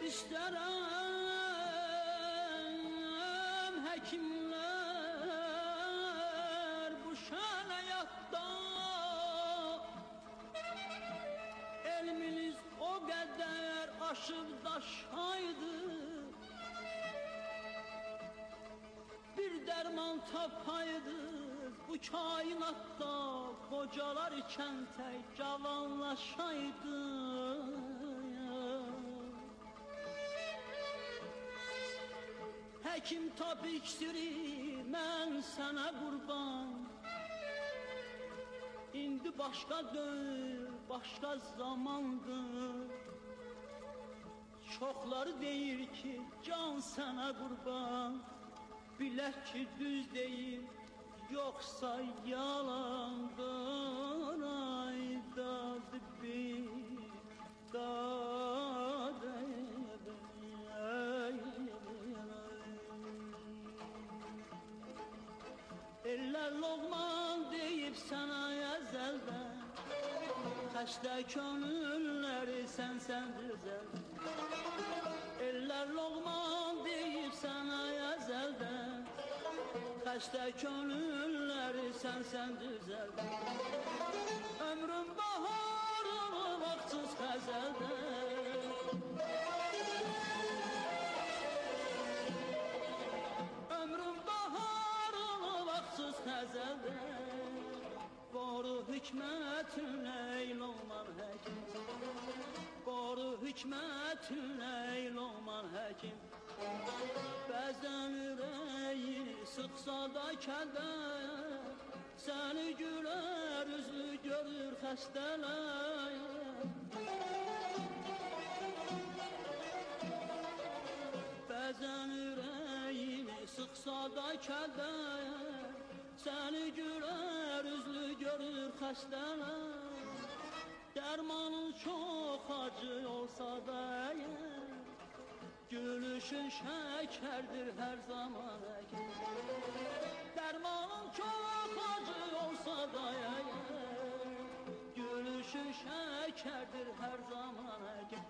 istərəm həkimlər bu şən həyatda. Elminiz o qədər aşıb daşaydı, bir dərman tapaydıq bu kainatda, qocalar ikən tək cavanlaşaydı. Həkim tap iksiri, mən sənə qurban. İndi başqa dövr, başqa zamandır. Çoxları deyir ki, can sənə qurban. Bilək ki, düz deyil, yoxsa yalandır. Ay dadı bir, dadı eller loğman deyib sənə əzəldən, xəstə könülləri sən düzəldən. Eller loğman deyib sənə əzəldən, xəstə könülləri sən düzəldən. Ömrüm baharını vaxtsız xəzəldən, qoru hikmətinlə eyloman həkim, qoru hikmətinlə eyloman həkim. Bəzən ürəyi sıxsa da kədər, səni gülər üzlü görür xəstələr. Bəzən ürəyini sıxsa da kədər, səni gülər üzlü görür xəstələr. Dərmanın çox acı olsa da əgər, gülüşün şəkərdir hər zaman əgər. Dərmanın çox acı olsa da əgər, gülüşün şəkərdir hər zaman əgər.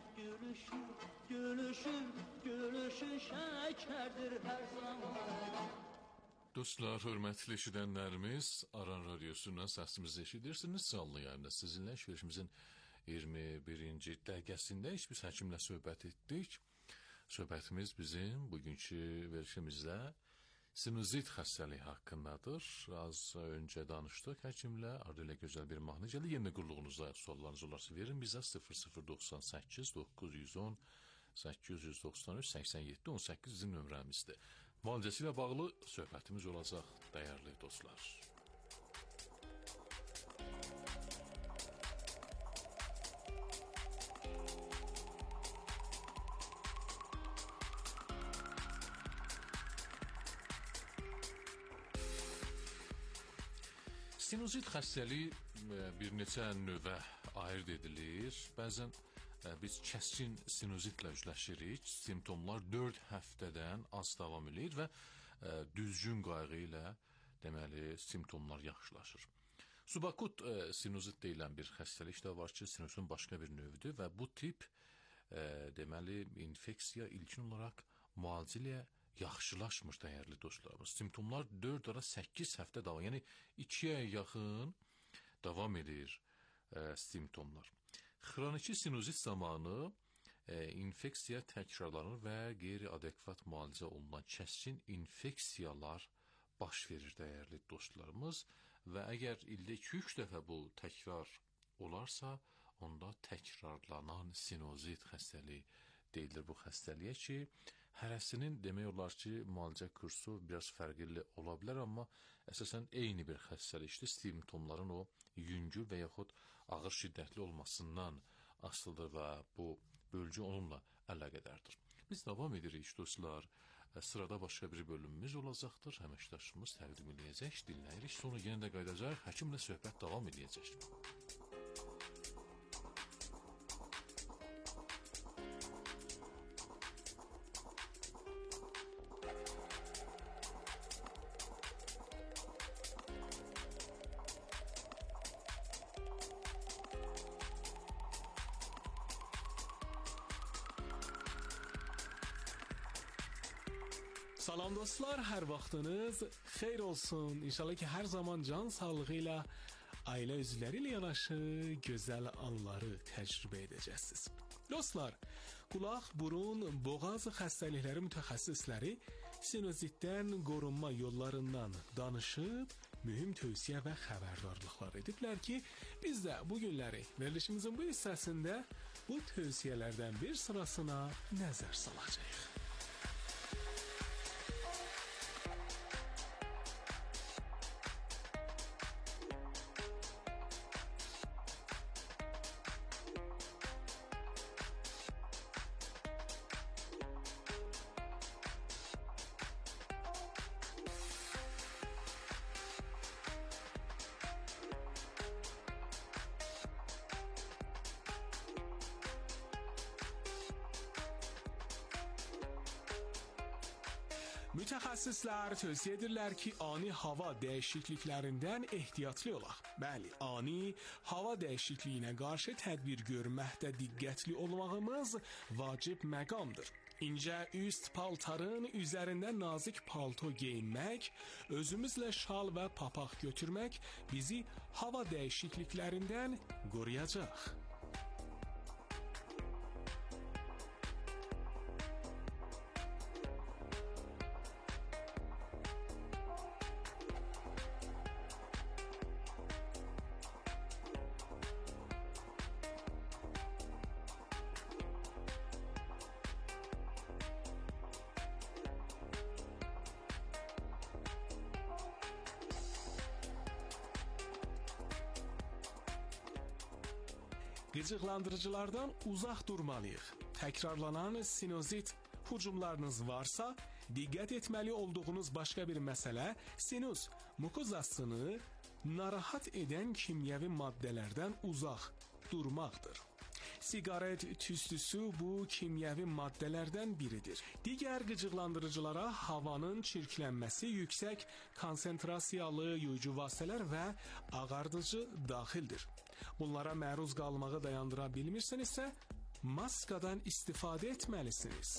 Gülüşün şəkərdir hər zaman əgər. Dostlar, hörmətli eşidənlərimiz, Aran Radiosundan səsimizi eşidirsiniz. Canlı yayında sizinlə verilişimizin 21-ci dəqiqəsində biz həkimlə söhbət etdik. Söhbətimiz bizim bugünkü verilişimizdə sinuzit xəstəliyi haqqındadır. Az öncə danışdıq həkimlə, ardı ilə gözəl bir mahnı gəldi. Yenə qulluğunuzda suallarınız olarsa verin bizə 0098 910 893 87 18 bizim nömrəmizdir. Müalicəsi ilə bağlı söhbətimiz olacaq, dəyərli dostlar. Sinuzit xəstəliyi bir neçə növə ayırd edilir. Bəzən biz kəskin sinuzitlə üzləşirik. Simptomlar 4 həftədən az davam edir və düzgün qayğı ilə deməli simptomlar yaxşılaşır. Subakut sinuzit deyilən bir xəstəlik də var ki, sinuzun başqa bir növüdür və bu tip deməli infeksiya ilkin olaraq müalicə ilə yaxşılaşmır dəyərli dostlarımız. Simptomlar 4-8 həftə davam, yəni 2 aya yaxın davam edir simptomlar. Xroniki sinuzit zamanı infeksiya təkrarlanır və qeyri-adekvat müalicə olunan kəskin infeksiyalar baş verir dəyərli dostlarımız və əgər ildə 2-3 dəfə bu təkrar olarsa, onda təkrarlanan sinuzit xəstəliyi deyilir bu xəstəliyə ki, hərəsinin demək olar ki, müalicə kursu biraz fərqli ola bilər, amma əsasən eyni bir xəstəlikdir. Simptomların o yüngül və yaxud ağır şiddətli olmasından asılıdır və bu bölgü onunla əlaqədardır. Biz davam edirik dostlar. Sırada başqa bir bölümümüz olacaqdır. Əməkdaşımız təqdim edəcək, dinləyirik. Sonra yenə də qayıdacaq. Həkimlə söhbət davam edəcək. Salam dostlar, hər vaxtınız xeyir olsun. İnşallah ki, hər zaman can sağlığı ilə, ailə üzvləri ilə yanaşı gözəl anları təcrübə edəcəksiniz. Dostlar, qulaq, burun, boğaz xəstəlikləri mütəxəssisləri sinozitdən qorunma yollarından danışıb, mühüm tövsiyə və xəbərdarlıqlar ediblər ki, biz də bu günləri verilişimizin bu hissəsində bu tövsiyələrdən bir sırasına nəzər salacağıq. Mütəxəssislər tövsiyə edirlər ki, ani hava dəyişikliklərindən ehtiyatlı olaq. Bəli, ani hava dəyişikliyinə qarşı tədbir görməkdə diqqətli olmağımız vacib məqamdır. İncə üst paltarın üzərində nazik palto geyinmək, özümüzlə şal və papaq götürmək bizi hava dəyişikliklərindən qoruyacaq. Qıcıqlandırıcılardan uzaq durmalıyıq. Təkrarlanan sinozit hücumlarınız varsa, diqqət etməli olduğunuz başqa bir məsələ sinus mukozasını narahat edən kimyəvi maddələrdən uzaq durmaqdır. Siqaret tüstüsü bu kimyəvi maddələrdən biridir. Digər qıcıqlandırıcılara havanın çirklənməsi, yüksək konsentrasiyalı yuyucu vasitələr və ağardıcı daxildir. Bunlara məruz qalmağı dayandıra bilmirsinizsə, maskadan istifadə etməlisiniz.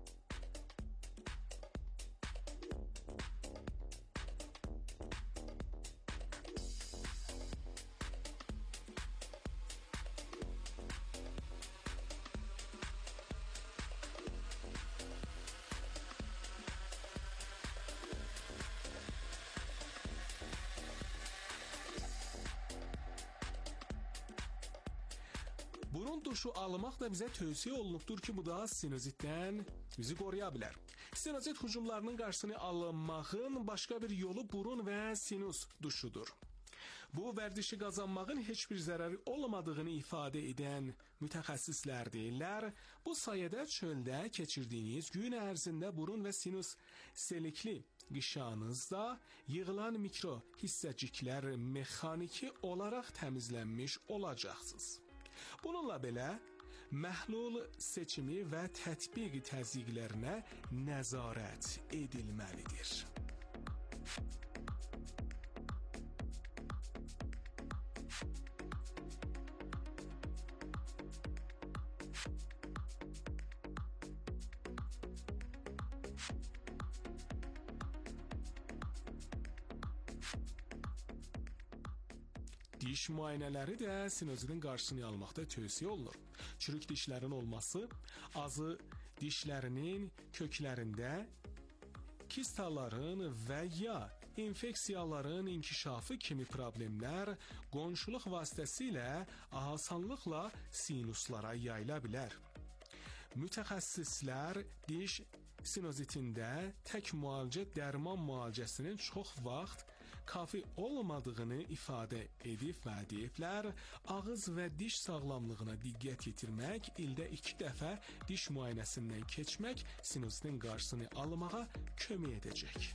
Burun duşu almaq da bizə tövsiyə olunubdur ki, bu da sinozitdən bizi qoruya bilər. Sinozit hücumlarının qarşısını alınmağın başqa bir yolu burun və sinus duşudur. Bu, vərdişi qazanmağın heç bir zərəri olmadığını ifadə edən mütəxəssislər deyirlər. Bu sayədə çöldə keçirdiyiniz gün ərzində burun və sinus selikli qışağınızda yığılan mikro hissəciklər mexaniki olaraq təmizlənmiş olacaqsınız. Bununla belə, məhlul seçimi və tətbiq təzyiqlərinə nəzarət edilməlidir. Diş müayinələri də sinozitin qarşısını almaqda tövsiyə olunur. Çürük dişlərin olması, azı dişlərinin köklərində kistaların və ya infeksiyaların inkişafı kimi problemlər qonşuluq vasitəsilə asanlıqla sinuslara yayıla bilər. Mütəxəssislər diş sinozitində tək müalicə dərman müalicəsinin çox vaxt kafi olmadığını ifadə edib və deyiblər, ağız və diş sağlamlığına diqqət yetirmək, ildə 2 dəfə diş müayinəsindən keçmək sinozitin qarşısını almağa kömək edəcək.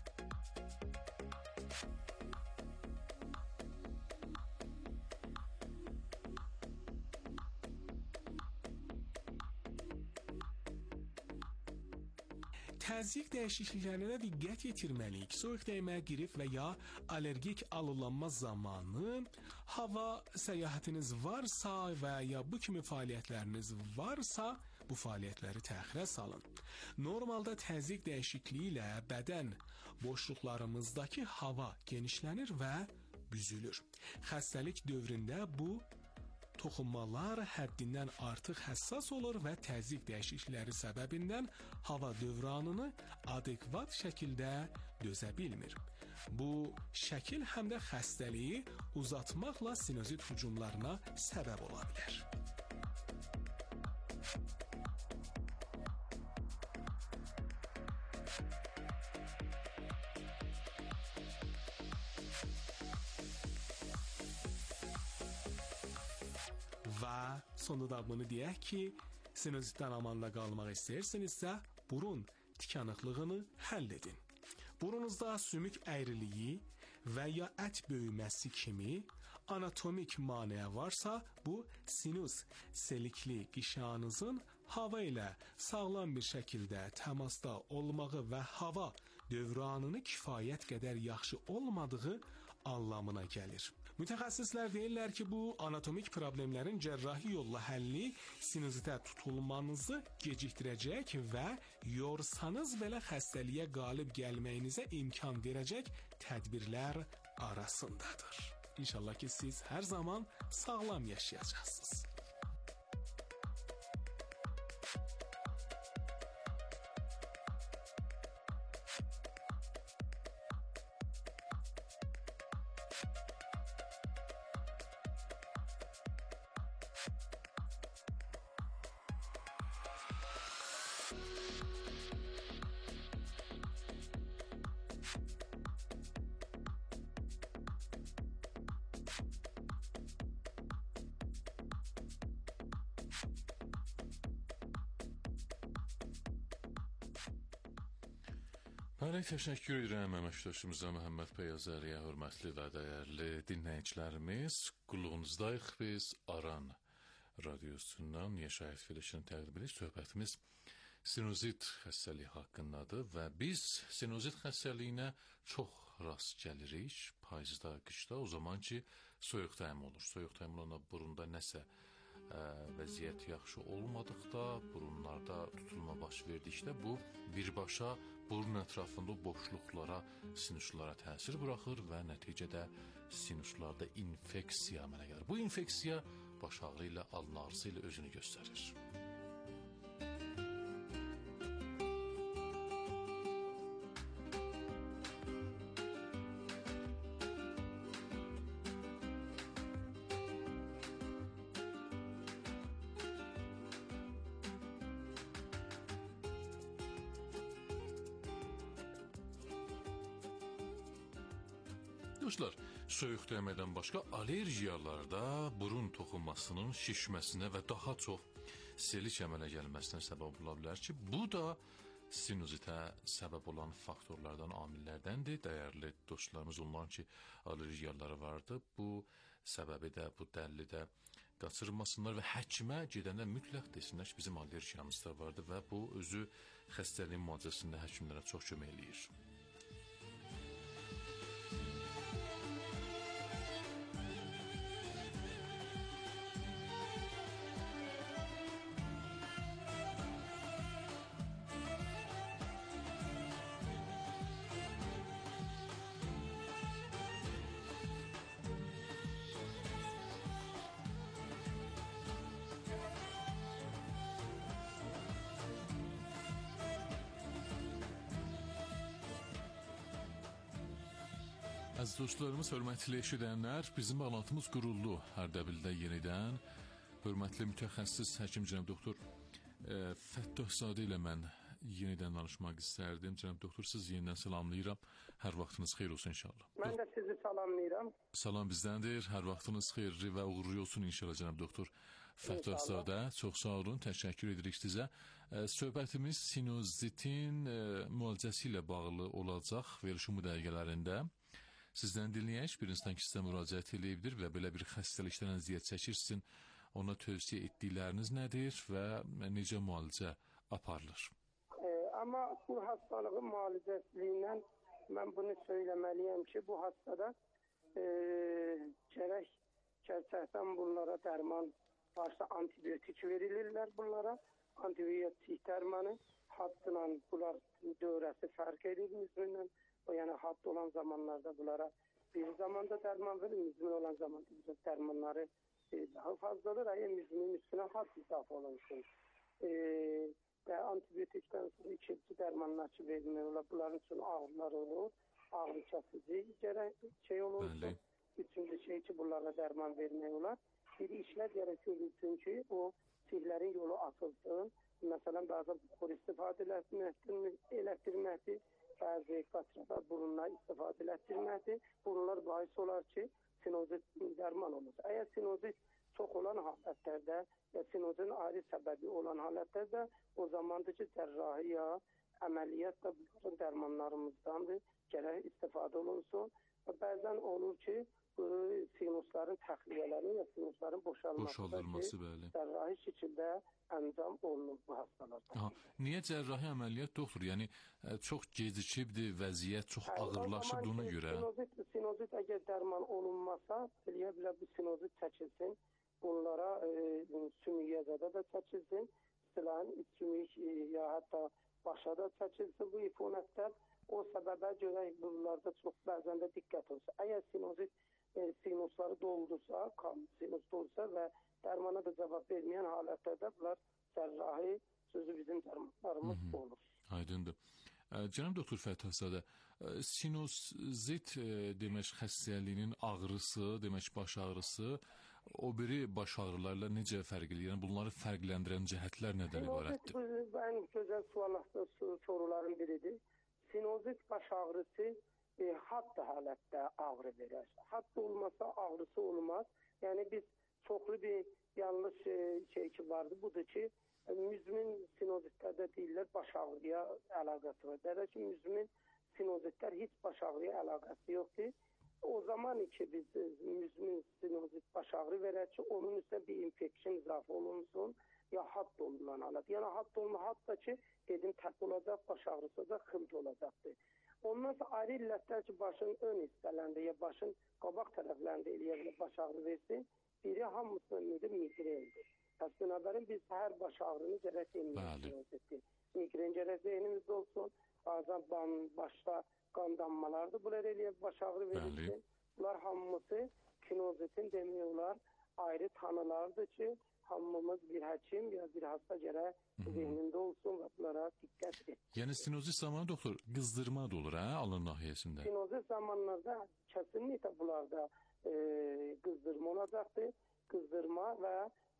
Təzyiq dəyişikliklərinə diqqət yetirməliyik. Soyuq dəymə, qrip və ya allergik alılanma zamanı hava səyahətiniz varsa və ya bu kimi fəaliyyətləriniz varsa, bu fəaliyyətləri təxirə salın. Normalda təzyiq dəyişikliyi ilə bədən boşluqlarımızdakı hava genişlənir və büzülür. Xəstəlik dövründə bu toxunmalar həddindən artıq həssas olur və təzyiq dəyişiklikləri səbəbindən hava dövranını adekvat şəkildə dözə bilmir. Bu şəkil həm də xəstəliyi uzatmaqla sinuzit hücumlarına səbəb ola bilər. Və sonunda da bunu deyək ki, sinuzitdən amanda qalmaq istəyirsinizsə, burun tikanıqlığını həll edin. Burunuzda sümük əyriliyi və ya ət böyüməsi kimi anatomik maneə varsa, bu sinus selikli qişanızın hava ilə sağlam bir şəkildə təmasda olmağı və hava dövranını kifayət qədər yaxşı olmadığı anlamına gəlir. Mütəxəssislər deyirlər ki, bu anatomik problemlərin cərrahi yolla həlli sinuzitə tutulmanızı gecikdirəcək və yorsanız belə xəstəliyə qalib gəlməyinizə imkan verəcək tədbirlər arasındadır. İnşallah ki, siz hər zaman sağlam yaşayacaqsınız. Bəli, təşəkkür edirəm əməkdaşımıza Məhəmməd Pəyazəriyə, hörmətli və dəyərli dinləyicilərimiz. Qulluğunuzdayıq biz Aran radiosundan Yaşayət verilişini təqdim edirik. Söhbətimiz sinuzit xəstəliyi haqqındadır və biz sinuzit xəstəliyinə çox rast gəlirik payızda, qışda, o zaman ki, soyuq təyim olur. Soyuq təyim olanda burunda nəsə vəziyyət yaxşı olmadıqda, burunlarda tutulma baş verdikdə bu birbaşa burun ətrafında boşluqlara, sinuslara təsir buraxır və nəticədə sinuslarda infeksiya əmələ gəlir. Bu infeksiya baş ağrı ilə, alın ağrısı ilə özünü göstərir. Dostlar, soyuq dəyməkdən başqa allergiyalarda burun toxunmasının şişməsinə və daha çox selik əmələ gəlməsinə səbəb ola bilər ki, bu da sinuzitə səbəb olan faktorlardan, amillərdəndir. Dəyərli dostlarımız onların ki, allergiyaları vardı. Bu səbəbi də, bu dəlli də qaçırmasınlar və həkimə gedəndə mütləq desinlər ki, bizim allergiyamız da vardı və bu özü xəstəliyin müalicəsində həkimlərə çox kömək eləyir. Əziz dostlarımız, hörmətli eşidənlər, bizim bağlantımız quruldu Ərdəbildə yenidən. Hörmətli mütəxəssis həkim cənab doktor Fəttahzadə ilə mən yenidən danışmaq istərdim. Cənab doktor, siz yenidən salamlayıram. Hər vaxtınız xeyir olsun inşallah. Mən də sizi salamlayıram. Salam bizdəndir. Hər vaxtınız xeyirli və uğurlu olsun inşallah cənab doktor Fəttahzadə. Çox sağ olun, təşəkkür edirik sizə. Söhbətimiz sinuzitin müalicəsi ilə bağlı olacaq verilişin bu dəqiqələrində. Sizdən dinləyək, bir insan ki, sizə müraciət edibdir və belə bir xəstəlikdən əziyyət çəkirsin, ona tövsiyə etdikləriniz nədir və necə müalicə aparılır? Amma bu hastalığın müalicəsindən mən bunu söyləməliyəm ki, bu hastada gərək Gerçəkdən bunlara dərman, başta antibiotik verilirlər bunlara. Antibiyotik dərmanı haddla bunlar dövrəsi fərq edir müzminlə. O yəni hadd olan zamanlarda bunlara bir zamanda dərman verir, müzmin olan zamanda dərmanları daha fazladır. Əgər müzmin üstünə hadd izaf olunsun. Və antibiotikdən sonra ikinci dərmanlar ki verilmək olar. Bunların üçün ağrılar olur. Ağrı kəsici şey olursa. Üçüncü şey ki bunlara dərman vermək olar. Bir işlər gərək görülsün ki o sihlərin yolu açılsın. Məsələn bəzən buxur istifadə elətdirməkdir. Bəzi qatrada burunlar istifadə elətdirməkdir. Burunlar bahis olar ki sinozit dərman olur. Əgər sinozit çox olan halətlərdə və sinozin ayrı səbəbi olan halətlərdə o zamandır ki cərrahi ya əməliyyat da bunların dərmanlarımızdandır. Gərək istifadə olunsun. Və bəzən olur ki sinusların təxliyələri və sinusların boşalması cərrahi şəkildə əncam olunur bu hastalarda. Niyə cərrahi əməliyyat doktor? Yəni çox gecikibdir, vəziyyət çox ağırlaşıb buna görə. Sinozit əgər dərman olunmasa, eləyə bilər bu sinozit çəkilsin. Bunlara sümüyyəzədə də çəkilsin. İstilahin sümük ya hətta başa da çəkilsin bu ifunətlər. O səbəbə görə bunlarda çox bəzən də diqqət olsun. Əgər sinozit sinusları doldursa, sinus doldursa və dərmana da cavab verməyən halətlərdə bunlar cərrahi sözü bizim dərmanlarımız olur. Aydındır. Cənab doktor Fəthazadə, sinuzit demək xəstəliyinin ağrısı, demək baş ağrısı o biri baş ağrılarla necə fərqli? Yəni bunları fərqləndirən cəhətlər nədən ibarətdir? Sinuzit ən gözəl soruların biridir. Sinozit baş ağrısı hadd halətdə ağrı verir. Hadd olmasa ağrısı olmaz. Yəni biz çoxlu bir yanlış şey ki vardır. Budur ki müzmin sinozitlərdə deyirlər baş ağrıya əlaqəsi var. Deyirlər ki müzmin sinozitlər heç baş ağrıya əlaqəsi yoxdur. O zaman ki biz müzmin sinozit baş ağrı verər ki onun üstə bir infeksiyon izafə olunsun ya hadd olunan halət. Yəni hadd olunan hadd da ki dedim tək olacaq, baş ağrısı da xılt olacaqdır. Ondan sonra ayrı illətlər ki başın ön hissələrində ya başın qabaq tərəflərində eləyə bilər baş ağrı versin. Biri hamısının nedir? Migrendir. Binabərin biz hər baş ağrını gərək deməyik. Migren gərək zeynimizdə olsun. Bazen başda qandanmalardır. Bunlar eləyə baş ağrı verirsin. Bunlar hamısı sinozitin demək olar ayrı tanılardır ki hamımız bir həkim ya bir hasta gərək zehnində olsun və bunlara diqqət etsin. Yəni sinozit zamanı doktor qızdırma da olur alın nahiyəsində? Sinozit zamanlarda kesinlikle bunlarda qızdırma olacaqdır. Qızdırma və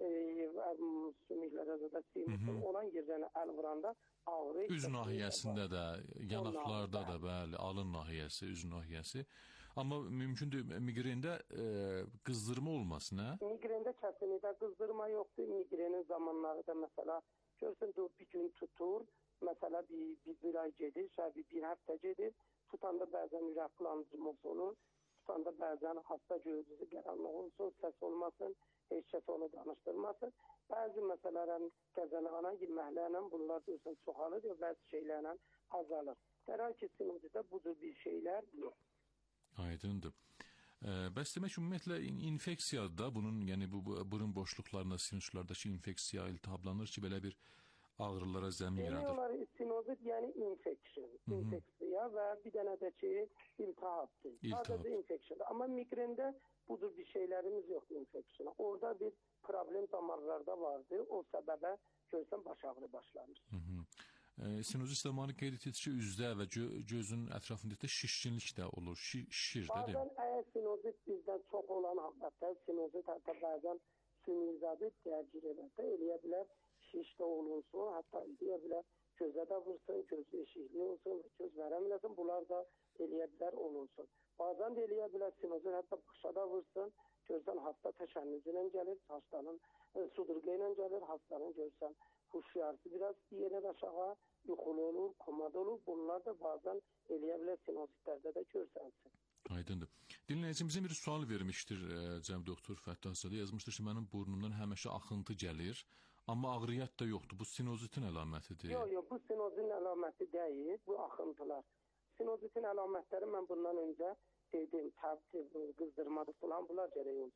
sümüklərə də sinüsün olan yerlərinə əl vuranda ağrı. Üz nahiyəsində də, yanaqlarda da bəli, alın nahiyəsi, üz nahiyəsi. Amma mümkündür migrendə qızdırma olmasın, hə? Migrendə kəsinliklə qızdırma yoxdur. Migrenin zamanları da məsələ görsən bir gün tutur, məsələ bir ay gedir, bir həftə gedir. Tutanda bəzən ürək bulandırması olur. Tutanda bəzən hasta gözü qaranlıq olsun, səs olmasın, heç kəs onu danışdırmasın. Bəzi məsələlərin qəzəlğana girməklərlə bunlar görsən çoxalır ya bəzi şeylərlə azalır. Dərhal ki sinuzitdə budur bir şeylər yox. Aydındır. Bəs demək ümumiyyətlə infeksiyadır da bunun, yəni bu burun boşluqlarında, sinuslardakı infeksiya iltihablanır ki, belə bir ağrılara zəmin yaradır. Sinozit yəni infeksiya və bir dənə də ki iltihabdır. Sadəcə infeksiyadır. Amma migrendə budur bir şeylərimiz yoxdur infeksiyona. Orada bir problem damarlarda vardı. O səbəbə görsən baş ağrı başlanır. Sinozit zamanı qeyd etdiniz ki, üzdə və gözün ətrafında şişkinlik də olur, şişir də deyil mi? Bazen əgər sinozit bizdən çox olan halətdə, sinozit hətta bəzən sümükzədə dərcir edəndə eləyə bilər, şiş də olunsun, hətta eləyə bilər gözə də vursun, göz eşikli olsun və göz vərəmləsin, bunlar da eləyə bilər olunsun. Bazen də eləyə bilər sinozit hətta başa da vursun, görsən hasta təşənnüzü ilə gəlir, hastanın sudurqa ilə gəlir, hastanın görsən huşyarısı biraz yenə aşağı yuxulu olur, komada olur. Bunlar da bazen eləyə bilər sinozitlərdə də görsənsin. Aydındır. Dinləyicimizin bir sual vermişdir cənab doktor Fəthazadə. Yazmışdır ki, mənim burnumdan həmişə axıntı gəlir, amma ağrıyan da yoxdur. Bu sinozitin əlamətidir. Yox, bu sinozitin əlaməti deyil, bu axıntılar. Sinozitin əlamətləri mən bundan öncə dedim, qızdırmadır falan, bunlar gərək olsun.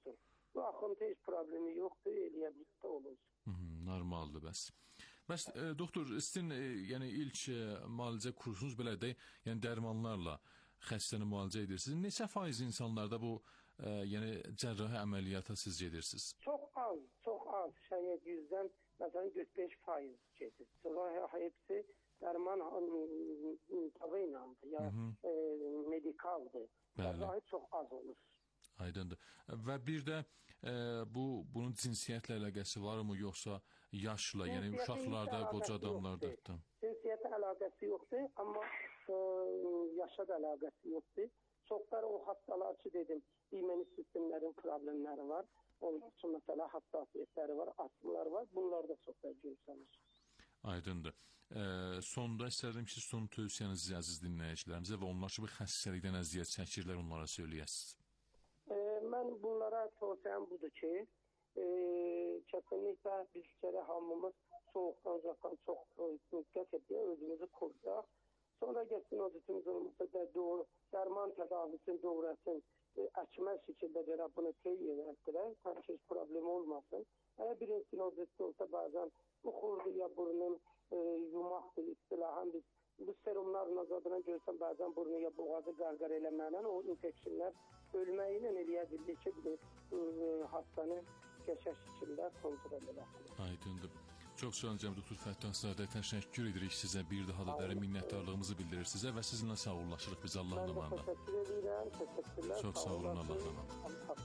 Bu axıntı heç problemi yoxdur, eləyə bilsə olur. Normaldır bəs. Bəs doktor, sizin yəni ilk müalicə kursunuz belə deyək, yəni dərmanlarla xəstəni müalicə edirsiniz. Neçə faiz insanlarda bu yəni cərrahi əməliyyata siz gedirsiniz? Çox az. Şayət 100-dən məsələn 45% gedir. Sonra hepsi dərman tava inandı ya medikaldır. Cərrahi çox az olur. Aydındır. Və bir də bunun cinsiyyətlə əlaqəsi varmı, yoxsa yaşla, yəni uşaqlarda, qoca adamlarda? Cinsiyyətlə əlaqəsi yoxdur, amma yaşa da əlaqəsi yoxdur. Çoxları o hastalar ki dedim, immün sistemlərin problemləri var. Onun üçün məsələ hassasiyyətləri var, astımlar var. Bunlar da çox da görsənir. Aydındır. Sonda istərdim ki, son tövsiyənizi əziz dinləyicilərimizə və onlar ki, bu xəstəlikdən əziyyət çəkirlər, onlara söyləyəsiniz. Mən bunlara tövsiyəm budur ki, kesinlikle biz kere hamımız soğuktan uzaktan çok dikkat ediyor, özümüzü koruyaq. Sonra geçsin o zitimizin doğru derman tedavisini doğrasın, açma şekilde belə bunu teyir etdirək, sanki hiç problem olmasın. Eğer bir sinozit olsa bazen uxurdu ya burnun yumaktır, istilahan biz bu serumların azadına görsən bazen burnu ya boğazı qarqar eləməklə o infeksiyonlar ölməklə eləyə bildik ki, hastanı keşəş içində kontrol edək. Aydındır. Çox sağ olun cənab doktor Fəttahzadə, təşəkkür edirik sizə. Bir daha da dərin minnətdarlığımızı bildirir sizə və sizinlə sağollaşırıq biz Allahın amanına. Mən də təşəkkür edirəm, təşəkkürlər. Çox sağ olun, Allahın amanına.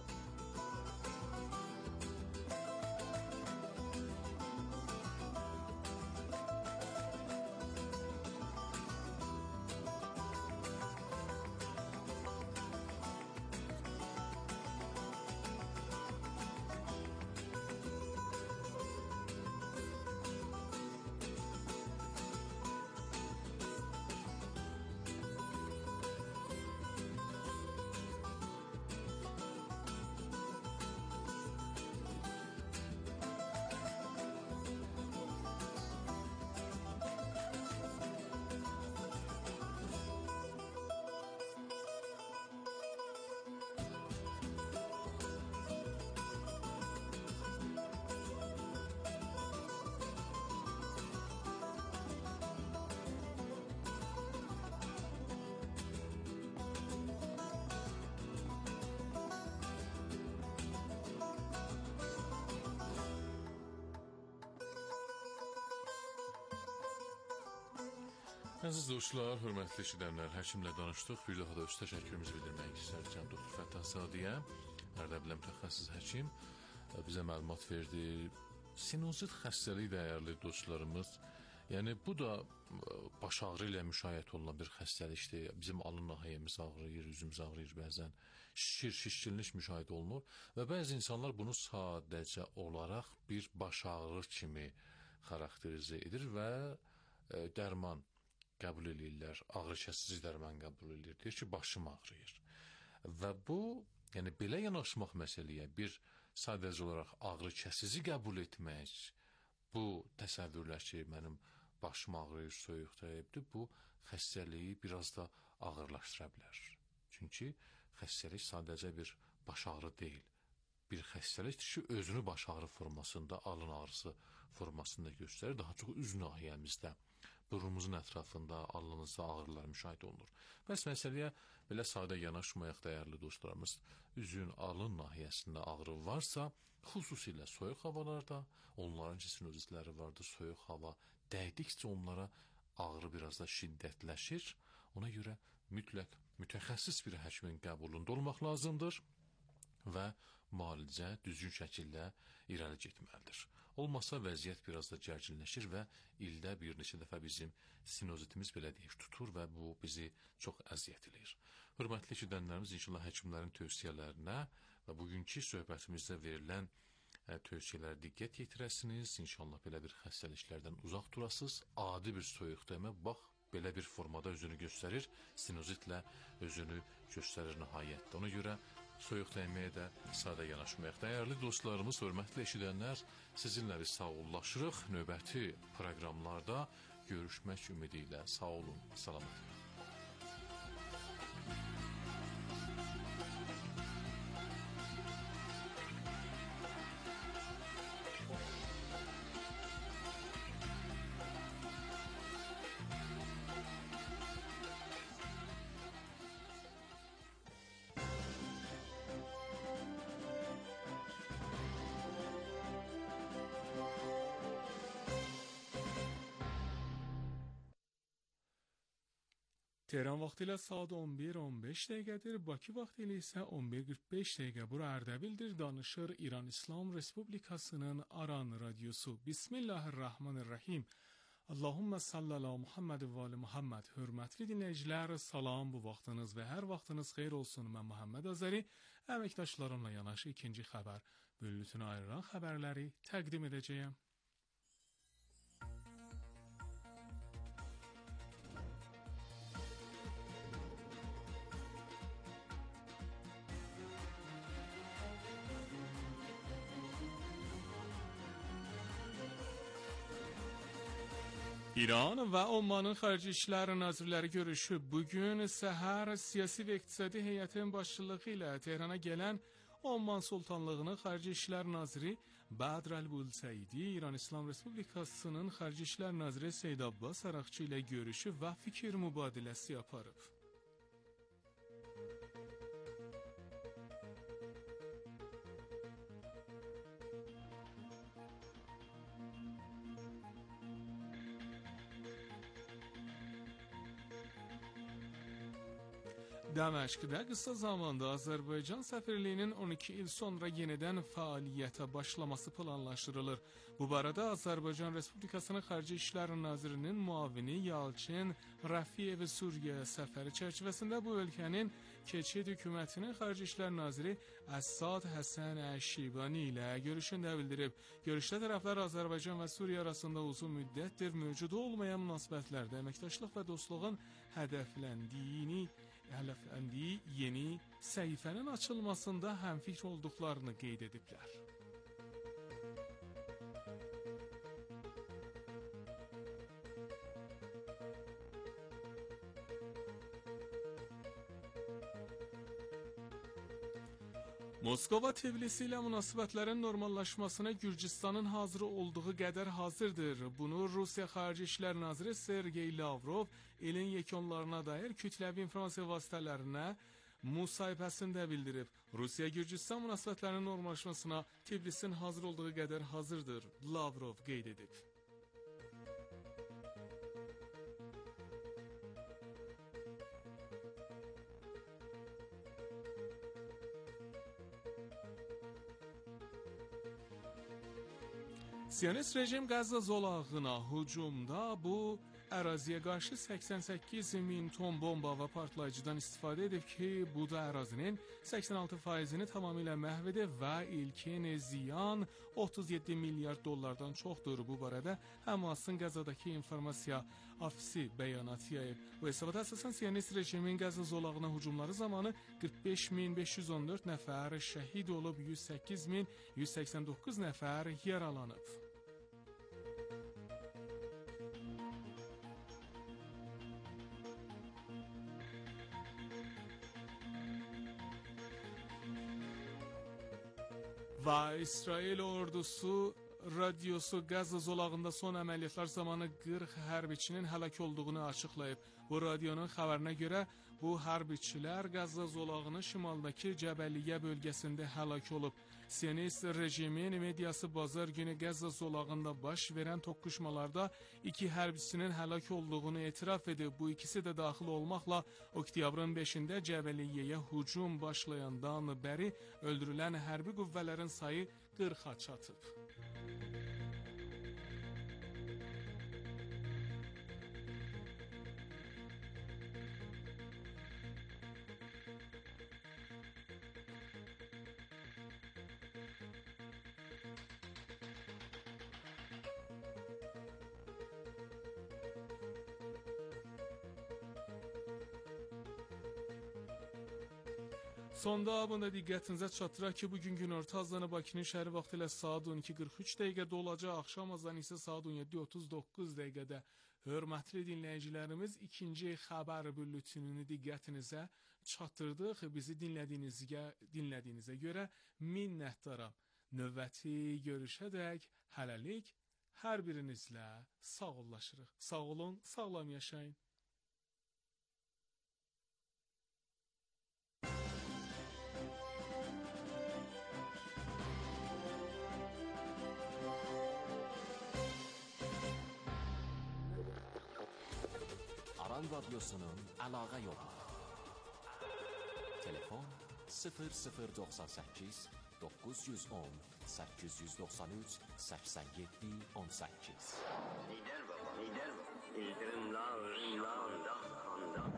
Əziz dostlar, hörmətli eşidənlər, həkimlə danışdıq. Bir daha da öz təşəkkürümüzü bildirmək istərkən doktor Fəttahzadəyə, Ərdəbillə mütəxəssis həkim bizə məlumat verdi. Sinuzit xəstəliyi dəyərli dostlarımız, yəni bu da baş ağrı ilə müşayiət olunan bir xəstəlikdir. Bizim alın nahiyəmiz ağrıyır, üzümüz ağrıyır bəzən. Şişkinlik müşahidə olunur və bəzi insanlar bunu sadəcə olaraq bir baş ağrı kimi xarakterizə edir və dərman qəbul edirlər, ağrı kəsici dərman qəbul edir. Deyir ki, başım ağrıyır. Və bu, yəni belə yanaşmaq məsələyə bir sadəcə olaraq ağrı kəsici qəbul etmək, bu təsəvvürlər ki, mənim başım ağrıyır, soyuqdayıbdır, bu xəstəliyi biraz da ağırlaşdıra bilər. Çünki xəstəlik sadəcə bir baş ağrı deyil. Bir xəstəlikdir ki, özünü baş ağrı formasında, alın ağrısı formasında göstərir. Daha çox üz nahiyəmizdə, burnumuzun ətrafında, alnımızda ağrılar müşahidə olunur. Bəs məsələyə belə sadə yanaşmayaq dəyərli dostlarımız. Üzün, alın nahiyəsində ağrı varsa, xüsusilə soyuq havalarda, onların ki, sinuzitləri vardır, soyuq hava dəydikcə onlara ağrı biraz da şiddətləşir. Ona görə mütləq mütəxəssis bir həkimin qəbulunda olmaq lazımdır və müalicə düzgün şəkildə irəli getməlidir. Olmasa vəziyyət biraz da gərginləşir və ildə bir neçə dəfə bizim sinozitimiz belə deyək tutur və bu bizi çox əziyyət edir. Hörmətli eşidənlərimiz, inşallah həkimlərin tövsiyələrinə və bugünkü söhbətimizdə verilən tövsiyələrə diqqət yetirəsiniz. İnşallah belə bir xəstəliklərdən uzaq durasınız. Adi bir soyuq dəymə, bax, belə bir formada özünü göstərir, sinozitlə özünü göstərir nəhayətdə. Ona görə soyuq dəyməyə də sadə yanaşmayaq. Dəyərli dostlarımız, hörmətli eşidənlər, sizinlə biz sağollaşırıq. Növbəti proqramlarda görüşmək ümidi ilə. Sağ olun, salamat. Tehran vaxtı ilə saat 11:15 dəqiqədir. Bakı vaxtı ilə isə 11:45 dəqiqə. Bura Ərdəbildir. Danışır İran İslam Respublikasının Aran radiosu. Bismillahirrahmanirrahim. Allahumma salli ala Muhammed və ali Muhammed. Hörmətli dinləyicilər, salam, bu vaxtınız və hər vaxtınız xeyir olsun. Mən Muhammed Azəri, əməkdaşlarımla yanaşı ikinci xəbər bülletini ayıran xəbərləri təqdim edəcəyəm. İran və Omanın Xarici İşlər Nazirləri görüşü bugün səhər siyasi və iqtisadi heyətin başçılığı ilə Tehrana gələn Oman Sultanlığının Xarici İşlər Naziri Badr Əl-Bulsəidi, İran İslam Respublikasının Xarici İşlər Naziri Seyyid Abbas Araqçı ilə görüşü və fikir mübadiləsi aparıb. Dəməşqdə qısa zamanda Azərbaycan səfirliyinin 12 il sonra yenidən fəaliyyətə başlaması planlaşdırılır. Bu barədə Azərbaycan Respublikasının Xarici İşlər Nazirinin müavini Yalçın Rəfiyev Suriya səfəri çərçivəsində bu ölkənin keçid hökumətinin Xarici İşlər Naziri Əsad Həsən Əşşibani ilə görüşündə bildirib. Görüşdə tərəflər Azərbaycan və Suriya arasında uzun müddətdir mövcud olmayan münasibətlərdə əməkdaşlıq və dostluğun hədəfləndiyi yeni səhifənin açılmasında həmfikr olduqlarını qeyd ediblər. Moskova Tbilisi ilə münasibətlərin normallaşmasına Gürcüstanın hazır olduğu qədər hazırdır. Bunu Rusiya Xarici İşlər Naziri Sergey Lavrov ilin yekunlarına dair kütləvi informasiya vasitələrinə müsahibəsində bildirib. Rusiya-Gürcüstan münasibətlərinin normallaşmasına Tbilisin hazır olduğu qədər hazırdır, Lavrov qeyd edib. Siyonist rejim Qəzza zolağına hücumda bu əraziyə qarşı 88 min ton bomba və partlayıcıdan istifadə edib ki, bu da ərazinin 86%-ni tamamilə məhv edib və ilkin ziyan 37 milyard dollardan çoxdur. Bu barədə Həmasın Qəzzadakı informasiya ofisi bəyanat yayıb. Bu hesabata əsasən Siyonist rejimin Qəzza zolağına hücumları zamanı 45.514 nəfər şəhid olub, 108.189 nəfər yaralanıb. Və İsrail ordusu radiosu Qəzza zolağında son əməliyyatlar zamanı 40 hərbiçinin həlak olduğunu açıqlayıb. Bu radionun xəbərinə görə bu hərbiçilər Qəzza zolağının şimaldakı Cəbəliyyə bölgəsində həlak olub. Siyonist rejimin mediası bazar günü Qəzza zolağında baş verən toqquşmalarda 2 hərbiçinin həlak olduğunu etiraf edib. Bu ikisi də daxil olmaqla oktyabrın 5-də Cəbəliyyəyə hücum başlayandan bəri öldürülən hərbi qüvvələrin sayı 40-a çatıb. Sonda bunda diqqətinizə çatdıraq ki, bugün günorta azanı Bakının şəhəri vaxtı ilə saat 12:43 dəqiqədə olacaq, axşam azanı isə saat 17:39 dəqiqədə. Hörmətli dinləyicilərimiz, ikinci xəbər bülletinini diqqətinizə çatdırdıq. Bizi dinlədiyinizə görə minnətdaram. Növbəti görüşədək hələlik hər birinizlə sağollaşırıq. Sağ olun, sağlam yaşayın. Aran Radyosu'nun əlaqə yolu. Telefon 0098 910 893 87 18. Lider baba, lider baba. İldırımlarından kandan.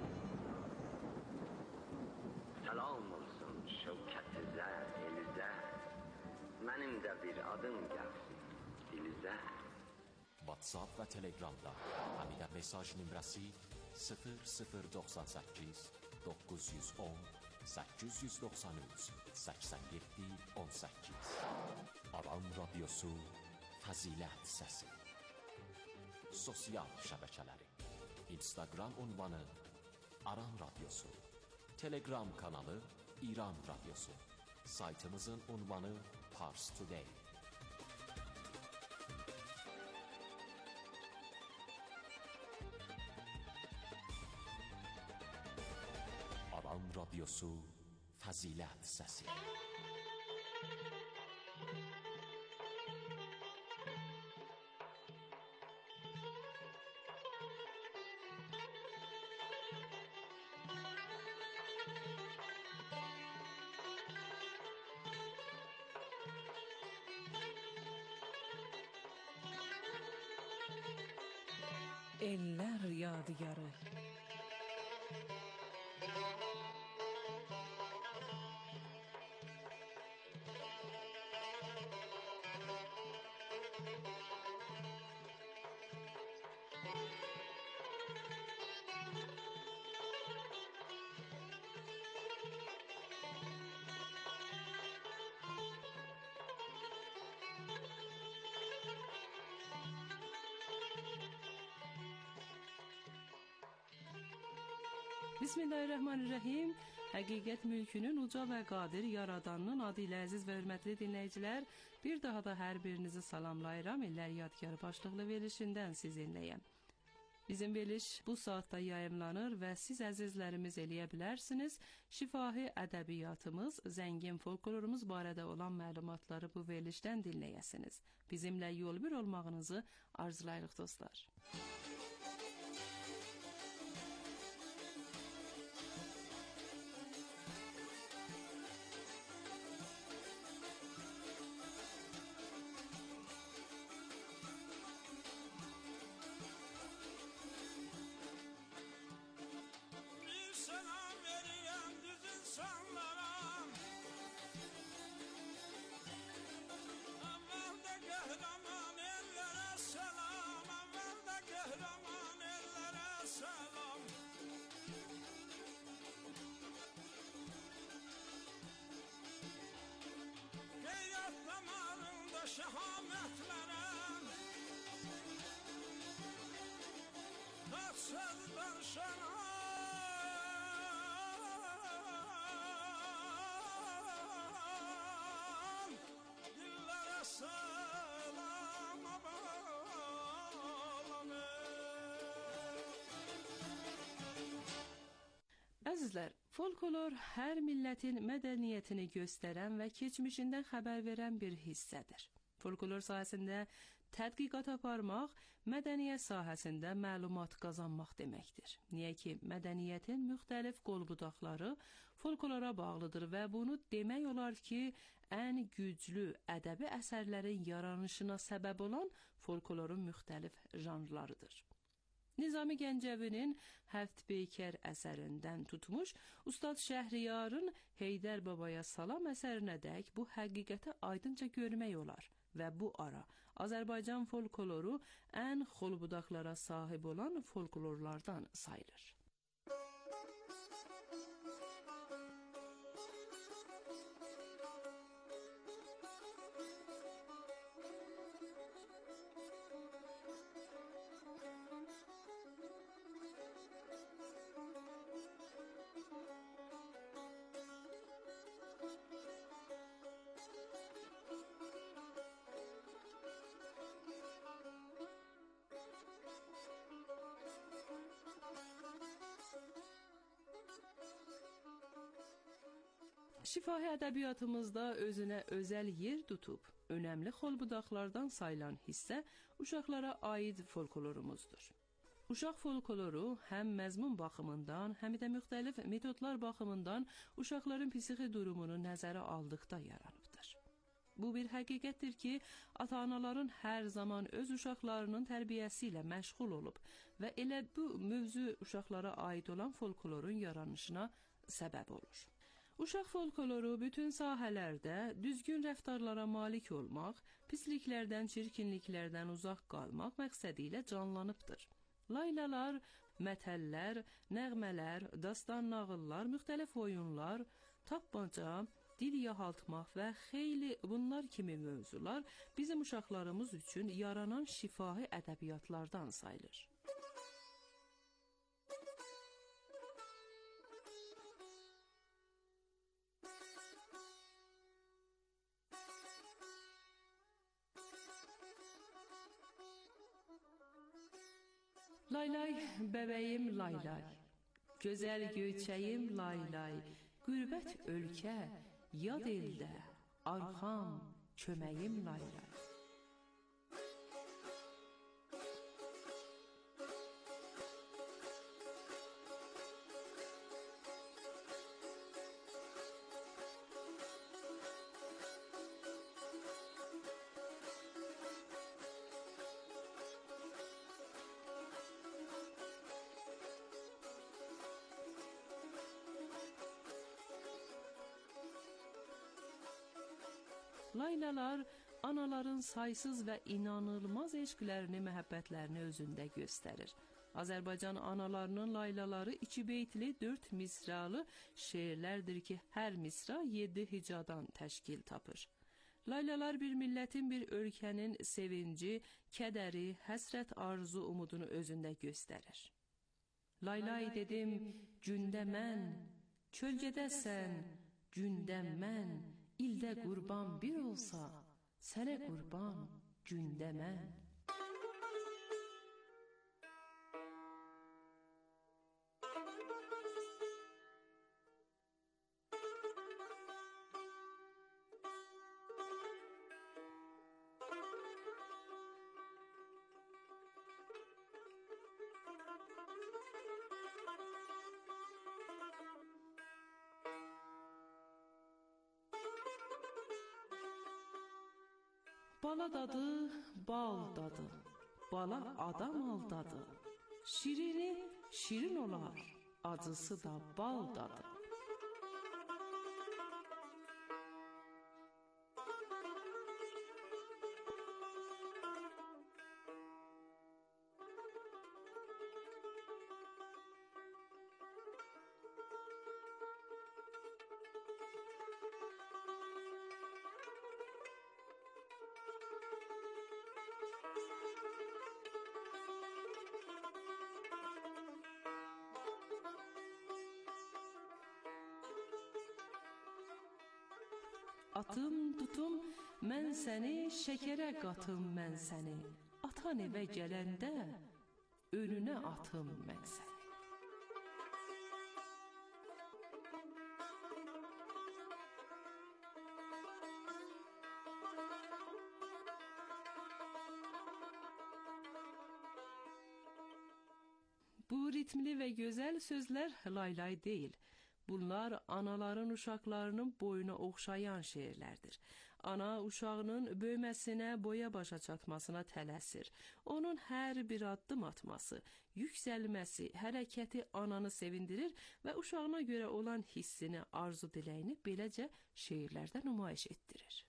Selam olsun şevketinize, elize. Benim de bir adım gelsin dilize. WhatsApp və Telegramda həmidə mesaj nömrəsi 0098 910 893 87 18. Aran Radyosu Fəzilət Səsi. Sosial şəbəkələri: Instagram ünvanı Aran Radyosu, Telegram kanalı İran Radyosu, saytımızın ünvanı Pars Today. Aran Radyosu Fəzilət Səsi. Eller yadigarı. Bismillahirrahmanirrahim. Həqiqət mülkünün uca və qadir yaradanının adı ilə əziz və hörmətli dinləyicilər, bir daha da hər birinizi salamlayıram. Eller Yadigarı başlıqlı verilişindən sizinləyəm. Bizim veriliş bu saatda yayımlanır və siz əzizlərimiz eləyə bilərsiniz. Şifahi ədəbiyyatımız, zəngin folklorumuz barədə olan məlumatları bu verilişdən dinləyəsiniz. Bizimlə yol bir olmağınızı arzulayırıq dostlar. Şehametlerem Taksızdan şenam Dillere selam bağlanır. Əzizlər, folklor hər millətin mədəniyyətini göstərən və keçmişindən xəbər verən bir hissədir. Folklor sahəsində tədqiqat aparmaq, mədəniyyət sahəsində məlumat qazanmaq deməkdir. Niyə ki, mədəniyyətin müxtəlif qol-budaqları folklora bağlıdır və bunu demək olar ki, ən güclü ədəbi əsərlərin yaranışına səbəb olan folklorun müxtəlif janrlarıdır. Nizami Gəncəvinin Həft Beykər əsərindən tutmuş, Ustad Şəhriyarın Heydər Babaya Salam əsərinə dək bu həqiqəti aydınca görmək olar və bu ara Azərbaycan folkloru ən xolbudaqlara sahib olan folklorlardan sayılır. Şifahi ədəbiyyatımızda özünə özəl yer tutub, önəmli xolbudaqlardan sayılan hissə uşaqlara aid folklorumuzdur. Uşaq folkloru həm məzmun baxımından, həm də müxtəlif metodlar baxımından uşaqların psixi durumunu nəzərə aldıqda yaranıbdır. Bu bir həqiqətdir ki, ata-anaların hər zaman öz uşaqlarının tərbiyəsi ilə məşğul olub və elə bu mövzu uşaqlara aid olan folklorun yaranışına səbəb olur. Uşaq folkloru bütün sahələrdə düzgün rəftarlara malik olmaq, pisliklərdən, çirkinliklərdən uzaq qalmaq məqsədi ilə canlanıbdır. Laylalar, mətəllər, nəğmələr, dastan nağıllar, müxtəlif oyunlar, tapmaca, dil yahaltmaq və xeyli bunlar kimi mövzular bizim uşaqlarımız üçün yaranan şifahi ədəbiyyatlardan sayılır. Laylay, bəbəyim laylay, gözəl göyçəyim laylay, qürbət ölkə, yad eldə, arxam, köməyim laylay. Laylalar anaların saysız və inanılmaz eşqlərini, məhəbbətlərini özündə göstərir. Azərbaycan analarının laylaları 2 beytli 4 misralı şeirlərdir ki, hər misra 7 hicadan təşkil tapır. Laylalar bir millətin, bir ölkənin sevinci, kədəri, həsrət, arzu, umudunu özündə göstərir. Laylay dedim, gündə mən, kölgədəsən, gündə mən, İldə qurban bir olsa, sənə qurban gündə mən. Bala dadı, bal dadı, bala adam aldadı. Şirini şirin olar, acısı da bal dadı. Atım, tutum, mən səni, şəkərə qatım mən səni. Atan evə gələndə, önünə atım mən səni. Bu ritmli və gözəl sözlər laylay deyil. Bunlar anaların uşaqlarının boyuna oxşayan şeirlərdir. Ana uşağının böyüməsinə, boya başa çatmasına tələsir. Onun hər bir addım atması, yüksəlməsi, hərəkəti ananı sevindirir və uşağına görə olan hissini, arzu diləyini beləcə şeirlərdə nümayiş etdirir.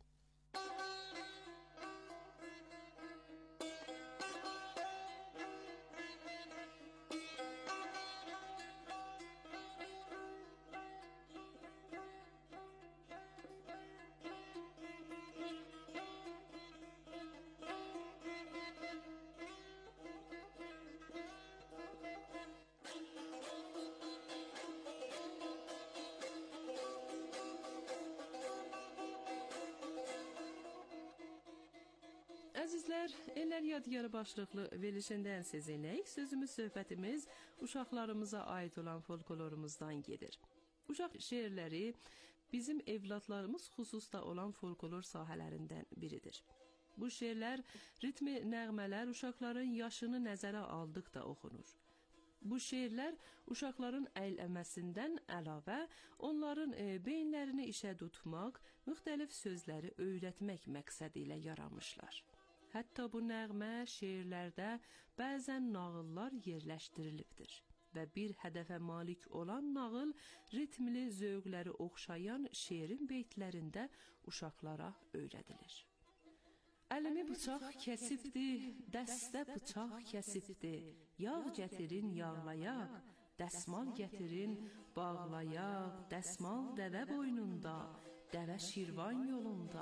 Əzizlər, Ellər Yadigarı başlıqlı verilişindən sizinləyik. Sözümüz, söhbətimiz uşaqlarımıza aid olan folklorumuzdan gedir. Uşaq şeirləri bizim evladlarımız xüsusda olan folklor sahələrindən biridir. Bu şeirlər ritmi nəğmələr uşaqların yaşını nəzərə aldıqda oxunur. Bu şeirlər uşaqların əyləməsindən əlavə onların beyinlərini işə tutmaq, müxtəlif sözləri öyrətmək məqsədi ilə yaranmışlar. Hətta bu nəğmə şeirlərdə bəzən nağıllar yerləşdirilibdir və bir hədəfə malik olan nağıl ritmli zövqləri oxşayan şeirin beytlərində uşaqlara öyrədilir. Əlimi bıçaq kəsibdi, dəstə bıçaq kəsibdi, yağ gətirin yağlayaq, dəsmal gətirin bağlayaq, dəsmal dəvə boynunda, dəvə şirvan yolunda.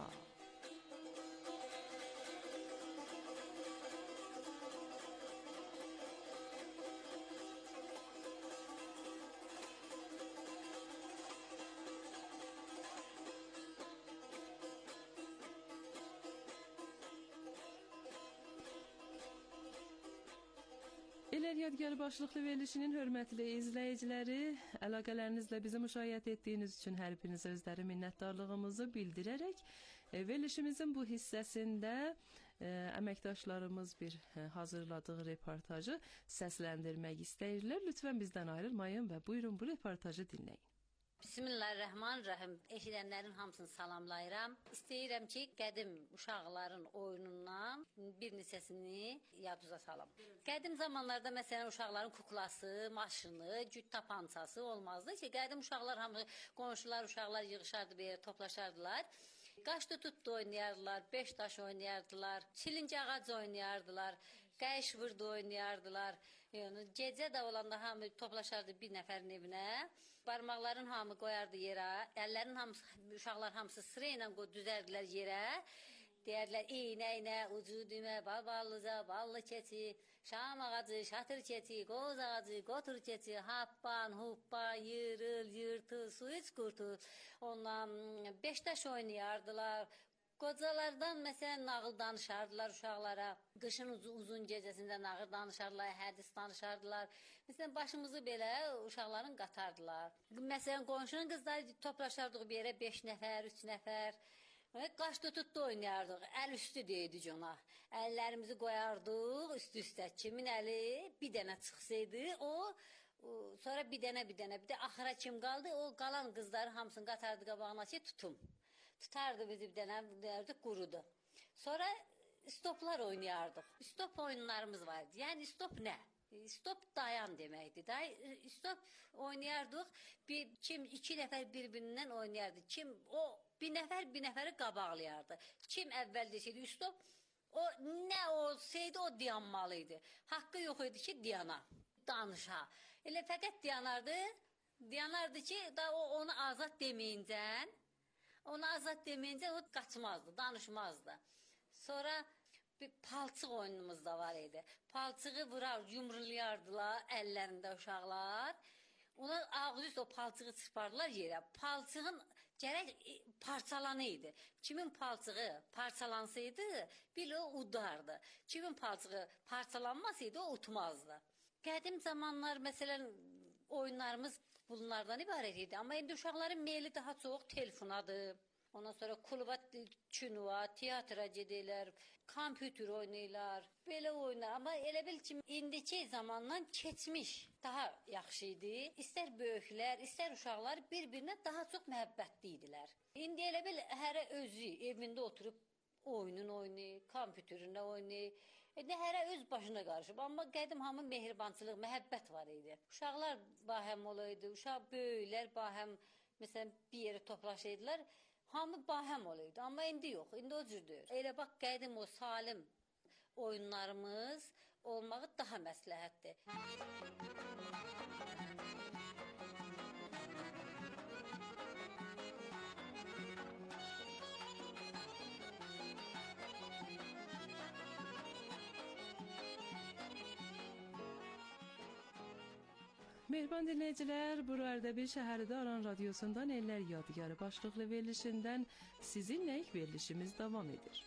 Elər Yadgar başlıqlı verilişinin hörmətli izləyiciləri, əlaqələrinizlə bizi müşayiət etdiyiniz üçün hər birinizə özləri minnətdarlığımızı bildirərək verilişimizin bu hissəsində əməkdaşlarımız bir hazırladığı reportajı səsləndirmək istəyirlər. Lütfən bizdən ayrılmayın və buyurun bu reportajı dinləyin. Bismillahirrahmanirrahim. Eşidənlərin hamısını salamlayıram. İstəyirəm ki, qədim uşaqların oyunundan bir neçəsini yaduza salım. Qədim zamanlarda məsələn uşaqların kuklası, maşını, cüt tapancası olmazdı ki, qədim uşaqlar hamı qonşular, uşaqlar yığışardı bir yerə, toplaşardılar. Qaşdı tutdu oynayardılar, beş daş oynayardılar, çilinci ağac oynayardılar, qəyiş vurdu oynayardılar. Yəni, gecə də olanda hamı toplaşardı bir nəfərin evinə. Barmaqların hamı qoyardı yerə, əllərin hamısı, uşaqlar hamısı sıra ilə düzərdilər yerə. Deyərlər, iynə, ucu düymə, ballıca, ballı keçi, şam ağacı, şatır keçi, qoz ağacı, qotur keçi, happan, huppan, yırıl, yırtıl, su iç qurtul. Ondan beşdaş oynayardılar. Qocalardan məsələn nağıl danışardılar uşaqlara. Qışın uzun gecəsində nağıl danışardılar, hədis danışardılar. Məsələn başımızı belə uşaqların qatardılar. Məsələn qonşunun qızları toplaşardıq bir yerə 5 nəfər, 3 nəfər. Qaş tutdu oynayardıq. Əl üstü deyidik ona. Əllərimizi qoyardıq üst-üstə. Kimin əli bir dənə çıxsaydı, sonra bir dənə, bir də axıra kim qaldı, o qalan qızları hamısını qatardı qabağına ki, tutum. Tutardı bizi bir dənə, derdik, qurudu. Sonra stoplar oynayardıq. Stop oyunlarımız vardı. Yəni stop nə? Stop dayan deməkdir. Stop oynayardıq. Kim iki nəfər bir-birindən oynayardı. Kim o bir nəfəri qabaqlayardı. Kim əvvəl desəydi stop, o nə olsaydı o dayanmalıydı. Haqqı yox idi ki, dayana, danışa. Elə fəqət dayanardı ki, da o onu azad deməyincən, o qaçmazdı, danışmazdı. Sonra bir palçıq oyunumuz da var idi. Palçığı vurar, yumrulayardılar əllərində uşaqlar. Ona ağzı üstə o palçığı çırpardılar yerə. Palçığın gərək parçalanı idi. Kimin palçığı parçalansaydı, bil o udardı. Kimin palçığı parçalanmasaydı, o utmazdı. Qədim zamanlar, məsələn, oyunlarımız bunlardan ibarət idi. Amma indi uşaqların meyli daha çox telefonadır. Ondan sonra kluba, kinoa, teatra gedirlər, kompüter oynayırlar, belə oyunlar. Amma elə bil ki, indiki zamandan keçmiş daha yaxşı idi. İstər böyüklər, istər uşaqlar bir-birinə daha çox məhəbbətli idilər. İndi elə bil hərə özü evində oturub oyunun oynayır, kompüterində oynayır. Hərə öz başına qarışıb. Amma qədim hamı mehribançılıq, məhəbbət var idi. Uşaqlar bahəm olaydı, böyüklər bahəm, məsələn, bir yerə toplaşaydılar. Hamı bahəm olaydı, amma indi yox, indi o cürdür. Elə bax, qədim o salim oyunlarımız olmağı daha məsləhətdir. Mehriban dinləyicilər, bu Ərdəbil şəhərində Aran radiosundan Ellər Yadgarı başlıqlı verilişindən sizinləyik verilişimiz davam edir.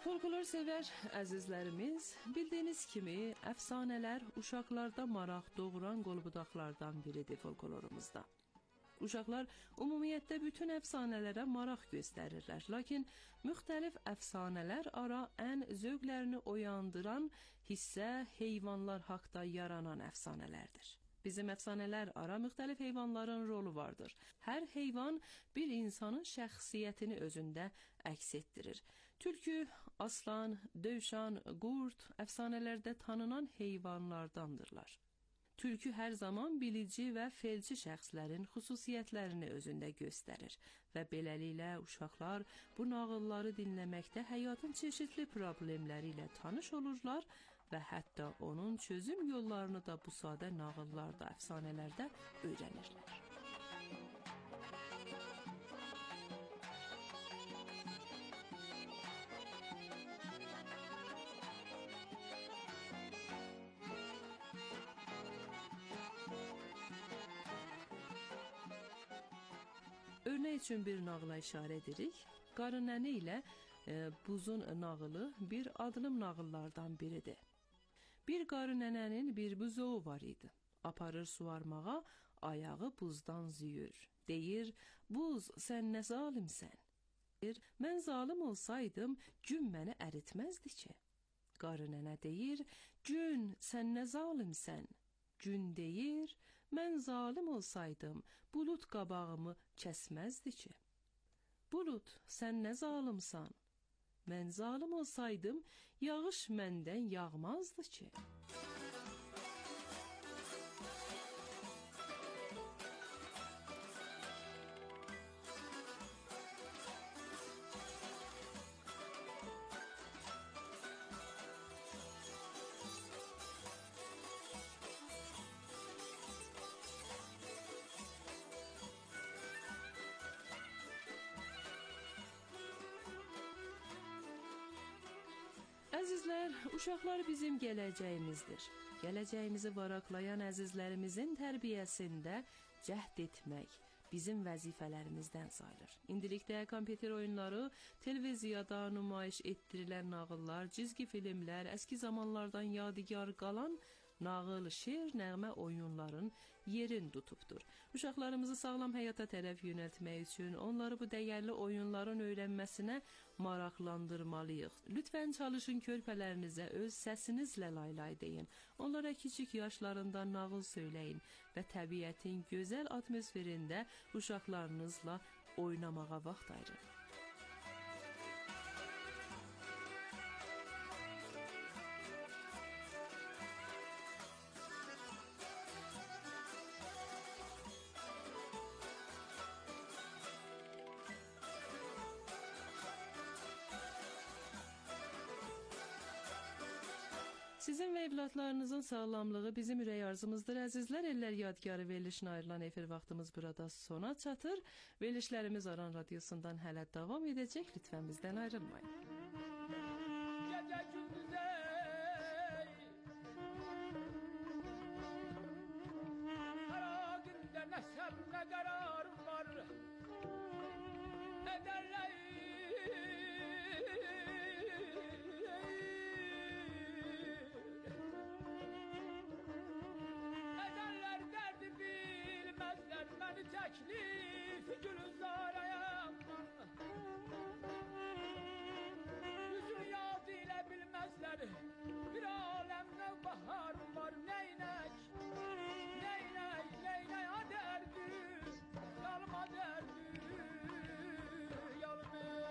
Folklor sever əzizlərimiz, bildiyiniz kimi əfsanələr uşaqlarda maraq doğuran qolbudaqlardan biridir folklorumuzda. Uşaqlar ümumiyyətlə bütün əfsanələrə maraq göstərirlər, lakin müxtəlif əfsanələr ara ən zövqlərini oyandıran hissə heyvanlar haqqında yaranan əfsanələrdir. Bizim əfsanələr ara müxtəlif heyvanların rolu vardır. Hər heyvan bir insanın şəxsiyyətini özündə əks etdirir. Tülkü, aslan, dövşan, qurd əfsanələrdə tanınan heyvanlardandırlar. Tülkü hər zaman bilici və felci şəxslərin xüsusiyyətlərini özündə göstərir və beləliklə uşaqlar bu nağılları dinləməkdə həyatın çeşidli problemləri ilə tanış olurlar və hətta onun çözüm yollarını da bu sadə nağıllarda, əfsanələrdə öyrənirlər. Örnek üçün bir nağıla işarə edirik. Qarı nənə ilə buzun nağılı bir adlım nağıllardan biridir. Bir qarı nənənin bir buzovu var idi. Aparır suvarmağa, ayağı buzdan züyür. Deyir, buz sən nə zalimsən? Deyir, mən zalim olsaydım, gün məni əritməzdi ki. Qarı nənə deyir, gün sən nə zalimsən? Gün deyir, mən zalim olsaydım, bulut qabağımı kəsməzdi ki. Bulut, sən nə zalimsan? Mən zalim olsaydım, yağış məndən yağmazdı ki. Əzizlər, uşaqlar bizim gələcəyimizdir. Gələcəyimizi varaqlayan əzizlərimizin tərbiyəsində cəhd etmək bizim vəzifələrimizdən sayılır. İndilikdə kompüter oyunları, televiziyada nümayiş etdirilən nağıllar, cizgi filmlər, əski zamanlardan yadigar qalan nağıl, şeir, nəğmə oyunların yerin tutubdur. Uşaqlarımızı sağlam həyata tərəf yönəltmək üçün onları bu dəyərli oyunların öyrənməsinə maraqlandırmalıyıq. Lütfən çalışın körpələrinizə öz səsinizlə laylay deyin. Onlara kiçik yaşlarında nağıl söyləyin və təbiətin gözəl atmosferində uşaqlarınızla oynamağa vaxt ayırın. Sizin və evlatlarınızın sağlamlığı bizim ürək arzumuzdur. Əzizlər, Ellər Yadgarı verilişinə ayrılan efir vaxtımız burada sona çatır. Verilişlərimiz Aran Radiosundan hələ davam edəcək. Lütfən bizdən ayrılmayın. Gece gündüz kara günde ne sen ne kararım var. Ederler teklif Gülzar'a yüzün yad ile bilmezler. Bir alemde bahar var neynek neynek neynek ha derdi kalma derdi yalnız.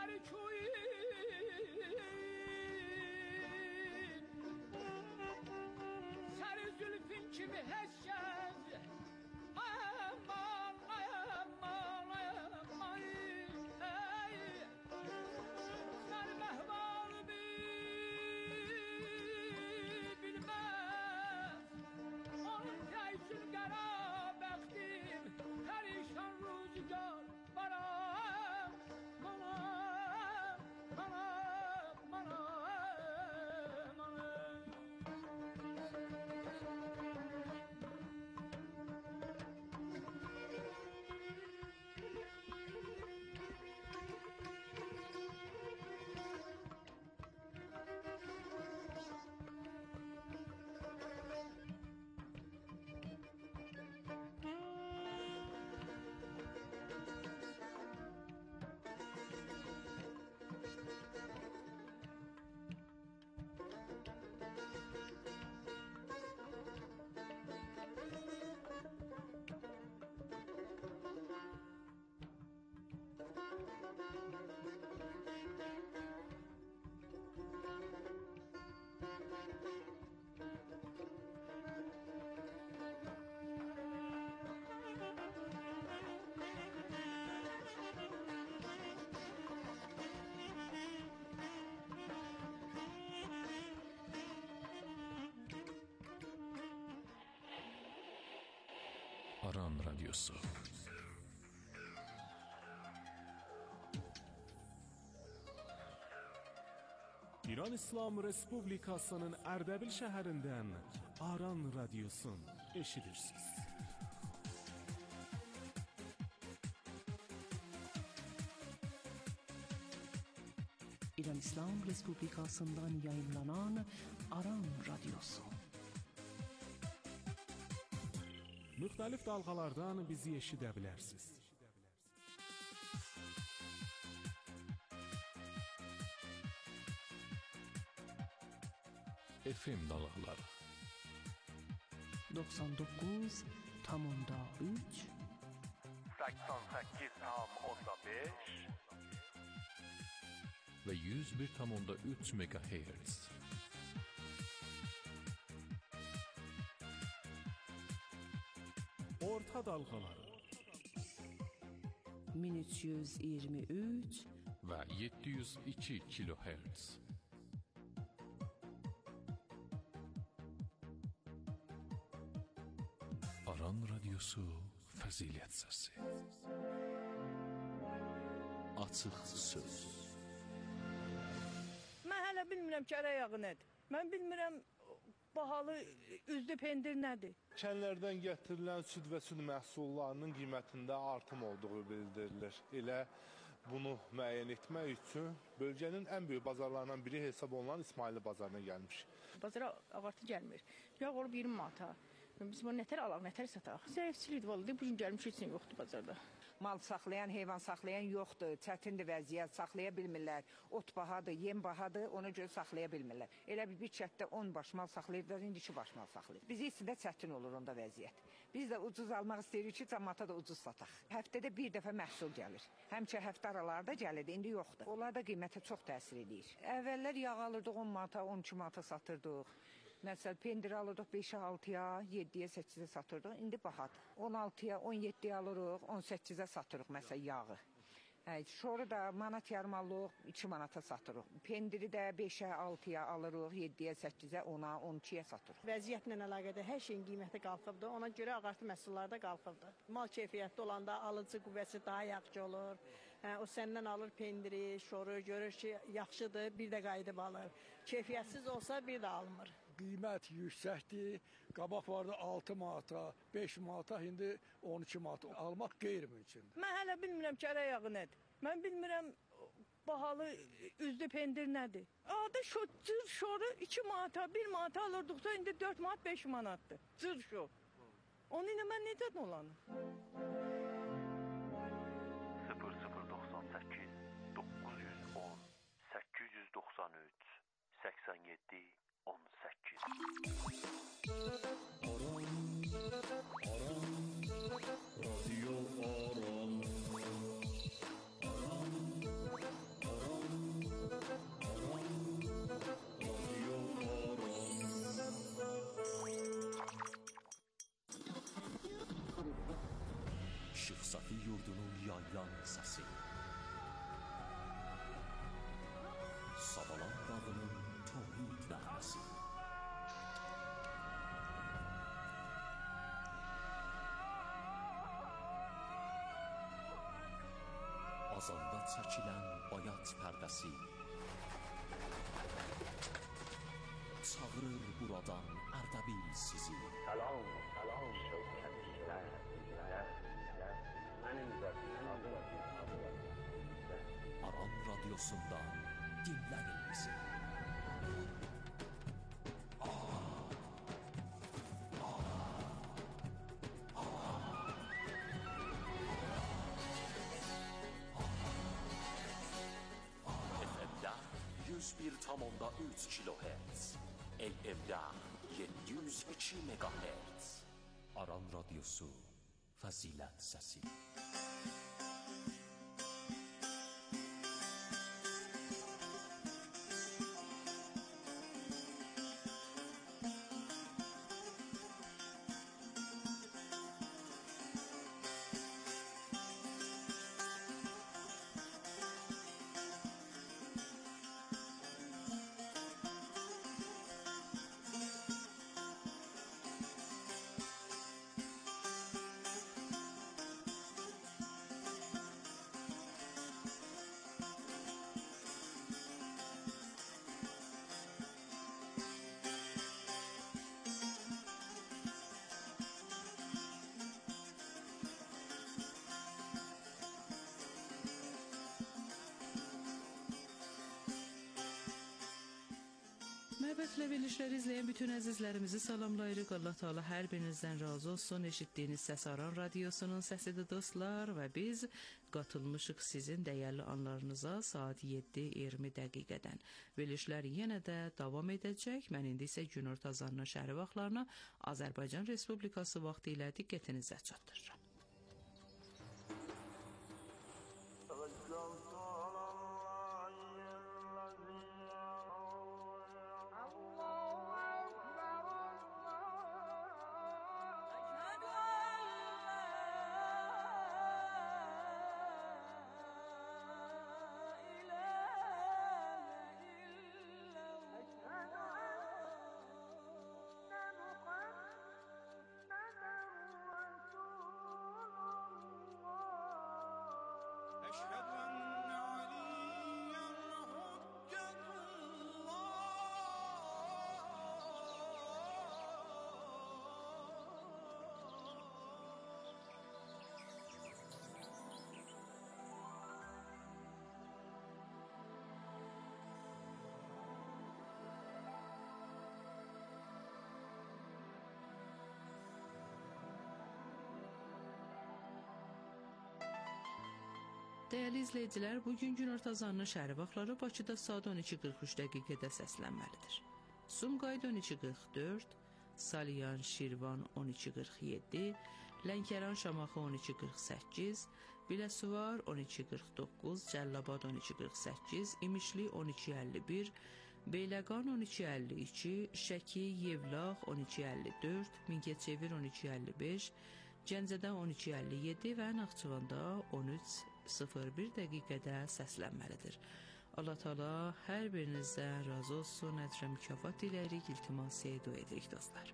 Sarı zülfün kimi heşşez aman aman aman sarı mehvalı bilmez onun teysin qara bəxtim perişan rüzgar baram manam manam manam manam Aran Radyosu. İran İslam Respublikasının Ərdəbil şəhərindən Aran Radyosun eşidirsiniz. İran İslam Respublikasından yayınlanan Aran Radyosu. Müxtəlif dalğalardan bizi eşidə bilərsiniz. FM dalğaları 99,3 88,5 ve 101,3 MHz. Orta dalğaları 1323 ve 702 kHz. Aran Radyosu Fəzilət Səsi. Açıq söz. Mən hələ bilmirəm ki, ərə yağı nədir. Mən bilmirəm bahalı üzlü pendir nədir. Kəndlərdən gətirilən süd və süd məhsullarının qiymətində artım olduğu bildirilir. Elə bunu müəyyən etmək üçün bölgənin ən böyük bazarlarından biri hesab olunan İsmailli bazarına gəlmiş. Bazara ağartı gəlmir. Yağ olub 20 manata. Biz bunu nətər alaq, nətər sataq? Zəifçilikdir vallahi. Bugün gəlmiş heç nə yoxdur bazarda. Mal saxlayan, heyvan saxlayan yoxdur. Çətindir vəziyyət, saxlaya bilmirlər. Ot bahadır, yem bahadır, ona görə saxlaya bilmirlər. Elə bir çətdə 10 baş mal saxlayırlar, indi 2 baş mal saxlayır. Biz isə də çətin olur onda vəziyyət. Biz də ucuz almaq istəyirik ki, cəmaata da ucuz sataq. Həftədə bir dəfə məhsul gəlir. Həmçə həftə aralarda gəlirdi, indi yoxdur. Onlar da qiymətə çox təsir edir. Əvvəllər yağ alırdıq 10 manata, 12 manata satırdıq. Məsələn, pendir alırdıq 5-ə, 6-ya, 7-yə, 8-ə satırdıq. İndi bahadır. 16-ya, 17-yə alırıq, 18-ə satırıq məsələn yağı. Şoru da manat yarımallıq 2 manata satırıq. Pendiri də 5-ə, 6-ya alırıq, 7-yə, 8-ə, 10-a, 12-yə satırıq. Vəziyyətlə əlaqədar hər şeyin qiyməti qalxıbdır. Ona görə ağartı məhsulları da qalxıbdır. Mal keyfiyyətli olanda alıcı qüvvəsi daha yaxşı olur. O səndən alır pendiri, şoru, görür ki, yaxşıdır, bir də qayıdıb alır. Keyfiyyətsiz olsa bir də almır. Qiymət yüksəkdir. Qabaq vardı 6 manata, 5 manata, indi 12 manata. Almaq qeyri-mümkündür. Mən hələ bilmirəm ki, ərə yağı nədir. Mən bilmirəm bahalı üzlü pendir nədir. Adı cır şoru 2 manata, 1 manata alırdıqsa indi 4 manat, 5 manatdır. Cır şor. Onu ilə mən necədən olanım? 0098 910 893 87 18 Radyo Aran. Şıxsafi yurdunun yayılan səsi, Savalan dağının tohid nəğməsi, azanda çəkilən bayat pərdəsi çağırır buradan Ərdəbil sizi. Salam, salam şövkətlər, mənim də bir adım Aran radyosundan dinləyin bizi. FM'də 101,3 kHz, LM'də 702 MHz. Aran radyosu, fəzilət səsi. Məhbətlə verilişləri izləyən bütün əzizlərimizi salamlayırıq. Allah Teala hər birinizdən razı olsun. Eşitdiyiniz səs Aran radiosunun səsidir dostlar və biz qatılmışıq sizin dəyərli anlarınıza saat 7:20 dəqiqədən. Verilişlər yenə də davam edəcək. Mən indi isə günorta azanına şəhəri vaxtlarına Azərbaycan Respublikası vaxtı ilə diqqətinizə çatdırıram. Dəyərli izləyicilər, bugün günorta azanının şəhəri vaxtları Bakıda saat 12:43 dəqiqədə səslənməlidir. Sumqayıt 12:44, Salyan, Şirvan 12:47, Lənkəran, Şamaxı 12:48, Biləsuvar 12:49, Cəllabad 12:48, İmişli 12:51, Beyləqan 12:52, Şəki, Yevlax 12:54, Mingəçevir 12:55, Gəncədə 12:57 və Naxçıvanda 13:01 dəqiqədə səslənməlidir. Allah Teala hər birinizdən razı olsun. Əcrə mükafat diləyirik, iltimas dua edirik dostlar.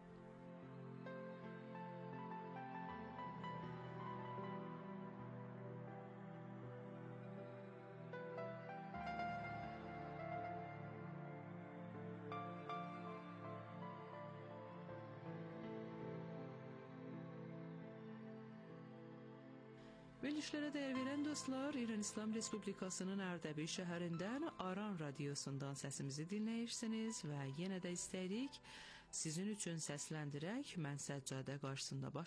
Verilişlərə dəyər verən dostlar, İran İslam Respublikasının Ərdəbil şəhərindən Aran radiosundan səsimizi dinləyirsiniz və yenə də istəyirik sizin üçün səsləndirək. Mən səccadə qarşısında baş